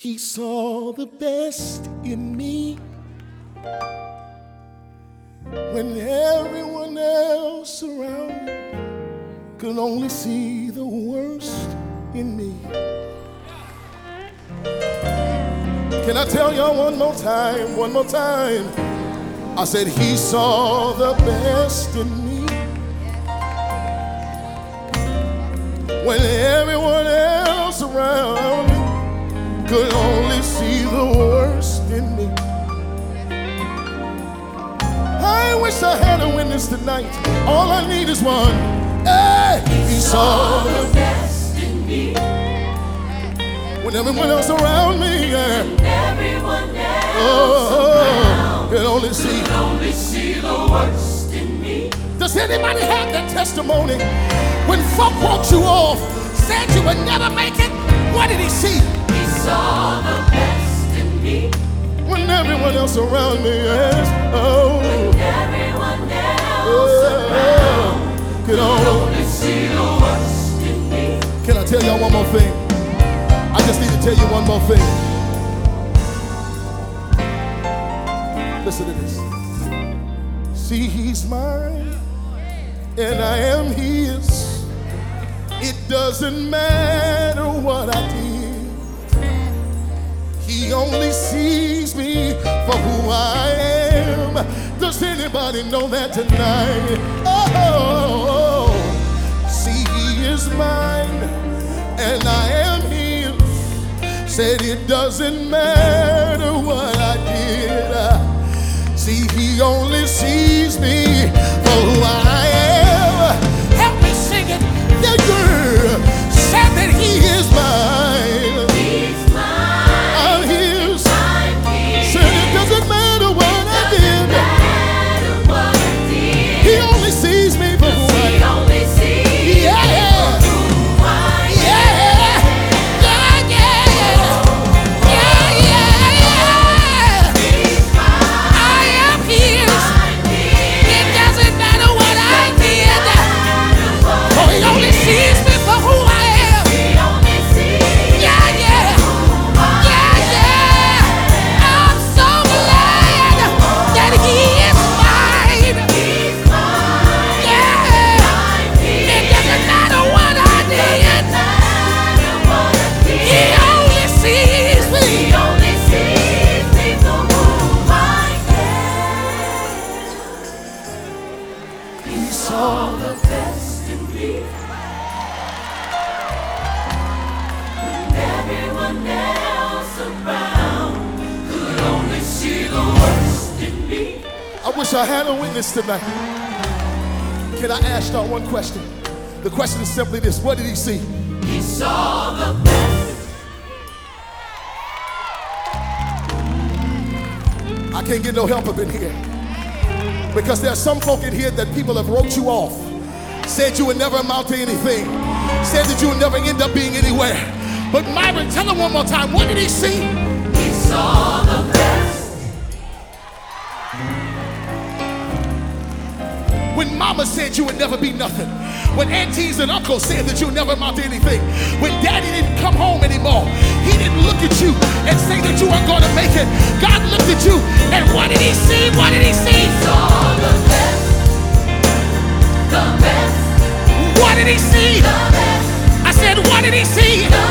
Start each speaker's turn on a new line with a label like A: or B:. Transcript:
A: He saw the best in me when everyone else around could only see the worst in me. Can I tell y'all one more time, one more time? I said he saw the best in me when everyone else around could only see the worst in me. I wish I had a witness tonight. All I need is one. Hey, he saw the best in me when everyone else around me, yeah.
B: Everyone else around
A: could only see
B: the worst in me.
A: Does anybody have that testimony? When folk walked you off, said you would never make it, what did he see?
B: He saw the best in me
A: when everyone else around me, yes. Oh,
B: when everyone else around
A: could only
B: see the worst in me.
A: Can I tell y'all one more thing? I just need to tell you one more thing. Listen to this. See, he's mine and I am his. It doesn't matter what I did. He only sees me for who I am. Does anybody know that tonight? Oh, see, he is mine and I am his. Said it doesn't matter what I did. See, he only sees me for who I am. Help me sing it. Yeah, girl. Said that he is mine.
B: He's mine.
A: I'm his.
B: I'm his.
A: Said it doesn't matter what I did.
B: Matter what I did.
A: He only sees me for who I
B: He
A: am.
B: only sees
A: Yeah.
B: who I am.
A: Yeah. Yeah, yeah. Yeah, yeah, yeah.
B: He's mine.
A: I am his.
B: I'm his.
A: It doesn't matter what I did. Oh, he only sees me for who I am.
B: He only sees
A: Yeah, yeah. Yeah, yeah. I'm so glad that he is mine.
B: He's mine.
A: Yeah.
B: I'm his.
A: It doesn't matter what I did.
B: Matter what I did.
A: He only sees me.
B: He only sees me for who I am. He saw the best in me when everyone else around could only see the worst in me.
A: I wish I had a witness tonight. Can I ask y'all one question? The question is simply this. What did he see?
B: He saw the best.
A: I can't get no help up in here. Because there's some folk in here that people have wrote you off. Said you would never amount to anything. Said that you would never end up being anywhere. But Myron, tell him one more time. What did he see?
B: He saw the best.
A: When mama said you would never be nothing. When aunties and uncles said that you would never amount to anything. When daddy didn't come home anymore. He didn't look at you and say that you weren't going to make it. God looked at you and what did he see? What did he see?
B: He saw the best. The best.
A: What did he see?
B: The best.
A: I said, what did he see?
B: The